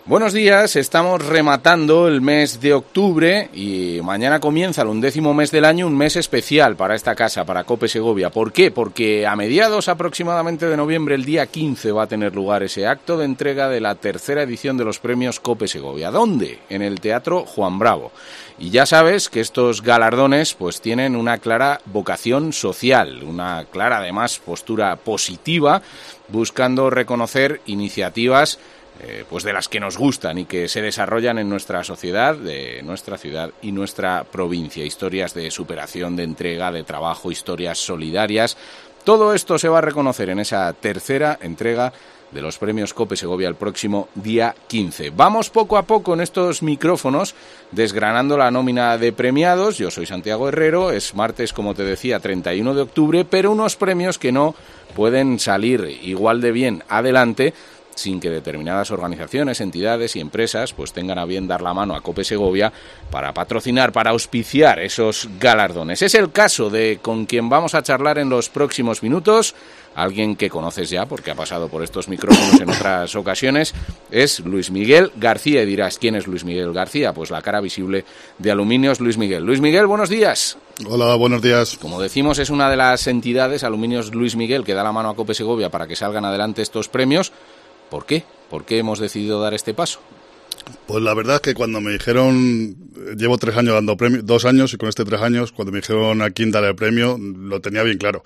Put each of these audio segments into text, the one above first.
Buenos días, estamos rematando el mes de octubre y mañana comienza el 11º mes del año, un mes especial para esta casa, para COPE Segovia. ¿Por qué? Porque a mediados aproximadamente de noviembre, el día 15, va a tener lugar ese acto de entrega de la tercera edición de los premios COPE Segovia. ¿Dónde? En el Teatro Juan Bravo. Y ya sabes que estos galardones pues tienen una clara vocación social, una clara además postura positiva, buscando reconocer iniciativas pues de las que nos gustan y que se desarrollan en nuestra sociedad, de nuestra ciudad y nuestra provincia. Historias de superación, de entrega, de trabajo, historias solidarias. Todo esto se va a reconocer en esa tercera entrega de los premios COPE Segovia el próximo día 15. Vamos poco a poco en estos micrófonos desgranando la nómina de premiados. Yo soy Santiago Herrero, es martes, como te decía, 31 de octubre, pero unos premios que no pueden salir igual de bien adelante sin que determinadas organizaciones, entidades y empresas pues tengan a bien dar la mano a COPE Segovia para patrocinar, para auspiciar esos galardones. Es el caso de con quien vamos a charlar en los próximos minutos, alguien que conoces ya porque ha pasado por estos micrófonos en otras ocasiones, es Luis Miguel García. Y dirás, ¿quién es Luis Miguel García? Pues la cara visible de Aluminios Luis Miguel. Luis Miguel, buenos días. Hola, buenos días. Como decimos, es una de las entidades, Aluminios Luis Miguel, que da la mano a COPE Segovia para que salgan adelante estos premios. ¿Por qué? ¿Por qué hemos decidido dar este paso? Pues la verdad es que cuando me dijeron, llevo 3 años dando premio, 2 años, y con 3 años, cuando me dijeron a quién dar el premio, lo tenía bien claro.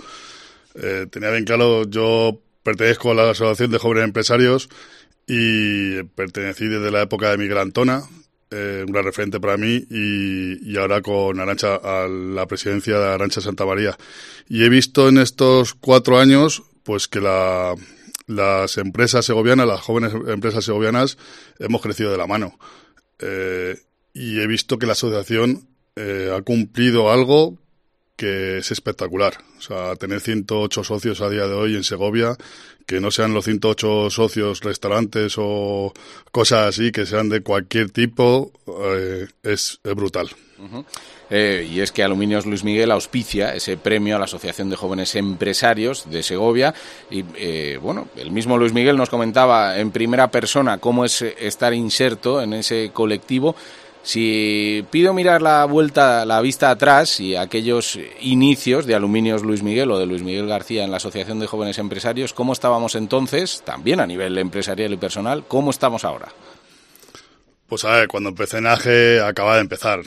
Yo pertenezco a la Asociación de Jóvenes Empresarios y pertenecí desde la época de Miguel Antona, una referente para mí, y ahora con Arantxa, a la presidencia de Arantxa Santamaría. Y he visto en estos 4 años, pues que las empresas segovianas, las jóvenes empresas segovianas, hemos crecido de la mano. Y he visto que la asociación ha cumplido algo que es espectacular. O sea, tener 108 socios a día de hoy en Segovia, que no sean los 108 socios restaurantes o cosas así, que sean de cualquier tipo, es brutal. Uh-huh. Y es que Aluminios Luis Miguel auspicia ese premio a la Asociación de Jóvenes Empresarios de Segovia y el mismo Luis Miguel nos comentaba en primera persona cómo es estar inserto en ese colectivo. Si pido mirar la vista atrás y aquellos inicios de Aluminios Luis Miguel o de Luis Miguel García en la Asociación de Jóvenes Empresarios, ¿cómo estábamos entonces? También a nivel empresarial y personal, ¿cómo estamos ahora? Pues a ver, cuando empecé en AGE acababa de empezar.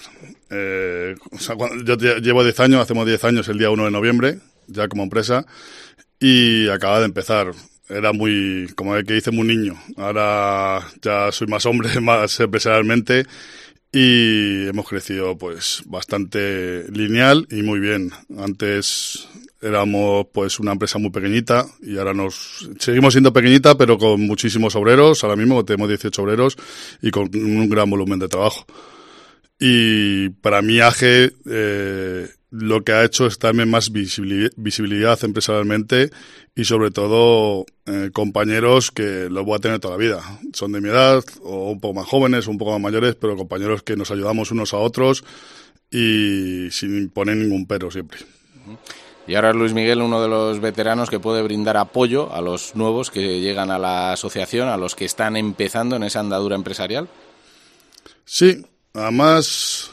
Yo llevo 10 años, hacemos 10 años el día 1 de noviembre, ya como empresa, y acababa de empezar. Era muy, como el que dice, muy niño. Ahora ya soy más hombre, más empresarialmente, y hemos crecido pues bastante lineal y muy bien. Antes éramos pues una empresa muy pequeñita y ahora seguimos siendo pequeñita, pero con muchísimos obreros. Ahora mismo tenemos 18 obreros y con un gran volumen de trabajo. Y para mí AGE lo que ha hecho es darme más visibilidad empresarialmente y sobre todo compañeros que los voy a tener toda la vida. Son de mi edad o un poco más jóvenes o un poco más mayores, pero compañeros que nos ayudamos unos a otros y sin poner ningún pero siempre. Y ahora es Luis Miguel uno de los veteranos que puede brindar apoyo a los nuevos que llegan a la asociación, a los que están empezando en esa andadura empresarial. Sí, además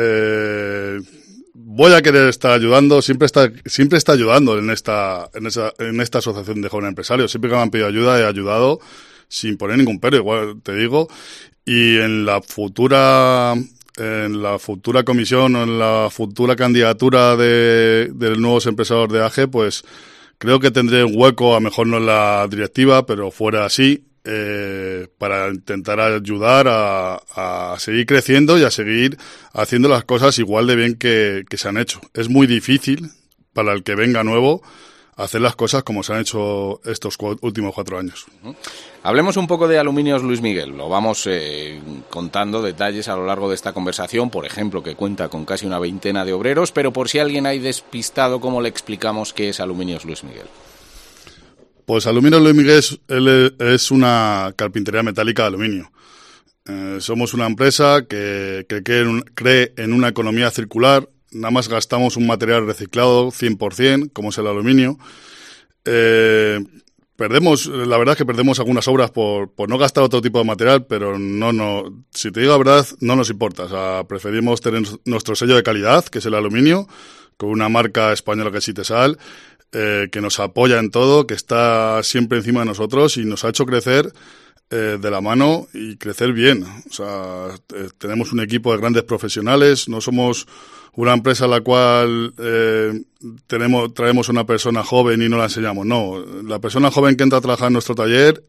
voy a querer estar ayudando, siempre está ayudando en esta asociación de jóvenes empresarios. Siempre que me han pedido ayuda he ayudado sin poner ningún pero, igual te digo, y en la futura comisión o en la futura candidatura de nuevos empresarios de AGE, pues creo que tendré un hueco, a lo mejor no en la directiva, pero fuera así, para intentar ayudar a seguir creciendo y a seguir haciendo las cosas igual de bien que se han hecho. Es muy difícil para el que venga nuevo hacer las cosas como se han hecho estos últimos 4 años. Hablemos un poco de Aluminios Luis Miguel. Lo vamos contando detalles a lo largo de esta conversación. Por ejemplo, que cuenta con casi una veintena de obreros, pero por si alguien hay despistado, ¿cómo le explicamos qué es Aluminios Luis Miguel? Pues Aluminios Luis Miguel es una carpintería metálica de aluminio. Somos una empresa que cree en una economía circular. Nada más gastamos un material reciclado 100%, como es el aluminio. la verdad es que perdemos algunas obras por no gastar otro tipo de material, pero no, si te digo la verdad, no nos importa. O sea, preferimos tener nuestro sello de calidad, que es el aluminio, con una marca española que es Itesal, que nos apoya en todo, que está siempre encima de nosotros y nos ha hecho crecer de la mano y crecer bien. O sea, tenemos un equipo de grandes profesionales, no somos una empresa a la cual traemos una persona joven y no la enseñamos. No, la persona joven que entra a trabajar en nuestro taller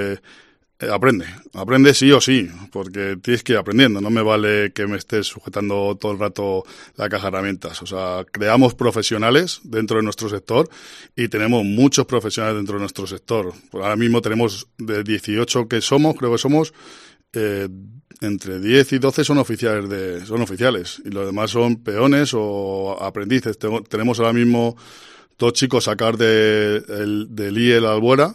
aprende sí o sí, porque tienes que ir aprendiendo. No me vale que me estés sujetando todo el rato la caja de herramientas. O sea, creamos profesionales dentro de nuestro sector y tenemos muchos profesionales dentro de nuestro sector. Pues ahora mismo tenemos de 18 que somos, creo que somos, entre 10 y 12 son oficiales y los demás son peones o aprendices. Tenemos ahora mismo 2 chicos a sacar del IE la Albuera.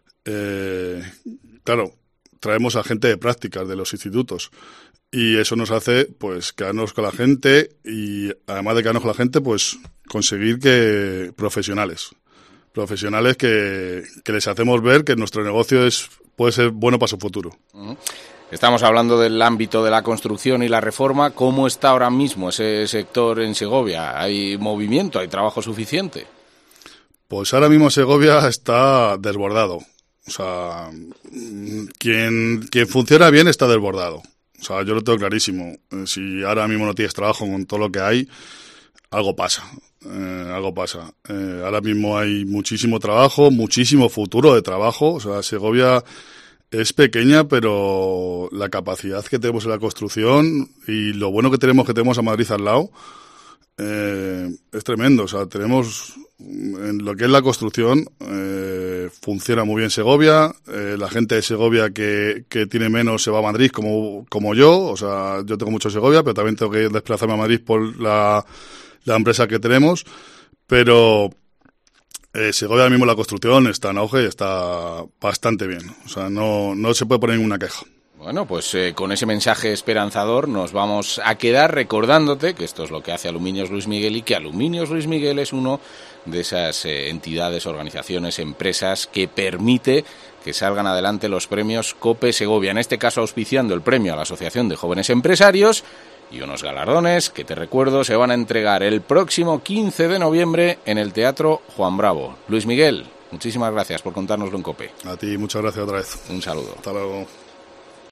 Claro, traemos a gente de prácticas de los institutos y eso nos hace pues quedarnos con la gente y además de quedarnos con la gente pues conseguir que profesionales que les hacemos ver que nuestro negocio puede ser bueno para su futuro. Uh-huh. Estamos hablando del ámbito de la construcción y la reforma. ¿Cómo está ahora mismo ese sector en Segovia? ¿Hay movimiento? ¿Hay trabajo suficiente? Pues ahora mismo Segovia está desbordado. O sea, quien funciona bien está desbordado. O sea, yo lo tengo clarísimo. Si ahora mismo no tienes trabajo con todo lo que hay, algo pasa. Ahora mismo hay muchísimo trabajo, muchísimo futuro de trabajo. O sea, Segovia es pequeña, pero la capacidad que tenemos en la construcción y lo bueno que tenemos a Madrid al lado es tremendo. O sea, tenemos en lo que es la construcción funciona muy bien Segovia. La gente de Segovia que tiene menos se va a Madrid como yo. O sea, yo tengo mucho Segovia, pero también tengo que desplazarme a Madrid por la empresa que tenemos. Pero Segovia ahora mismo la construcción está en auge y está bastante bien. O sea, no se puede poner ninguna queja. Bueno, pues con ese mensaje esperanzador nos vamos a quedar recordándote que esto es lo que hace Aluminios Luis Miguel y que Aluminios Luis Miguel es uno de esas entidades, organizaciones, empresas que permite que salgan adelante los premios COPE Segovia, en este caso auspiciando el premio a la Asociación de Jóvenes Empresarios y unos galardones que, te recuerdo, se van a entregar el próximo 15 de noviembre en el Teatro Juan Bravo. Luis Miguel, muchísimas gracias por contárnoslo en COPE. A ti, muchas gracias otra vez. Un saludo. Hasta luego.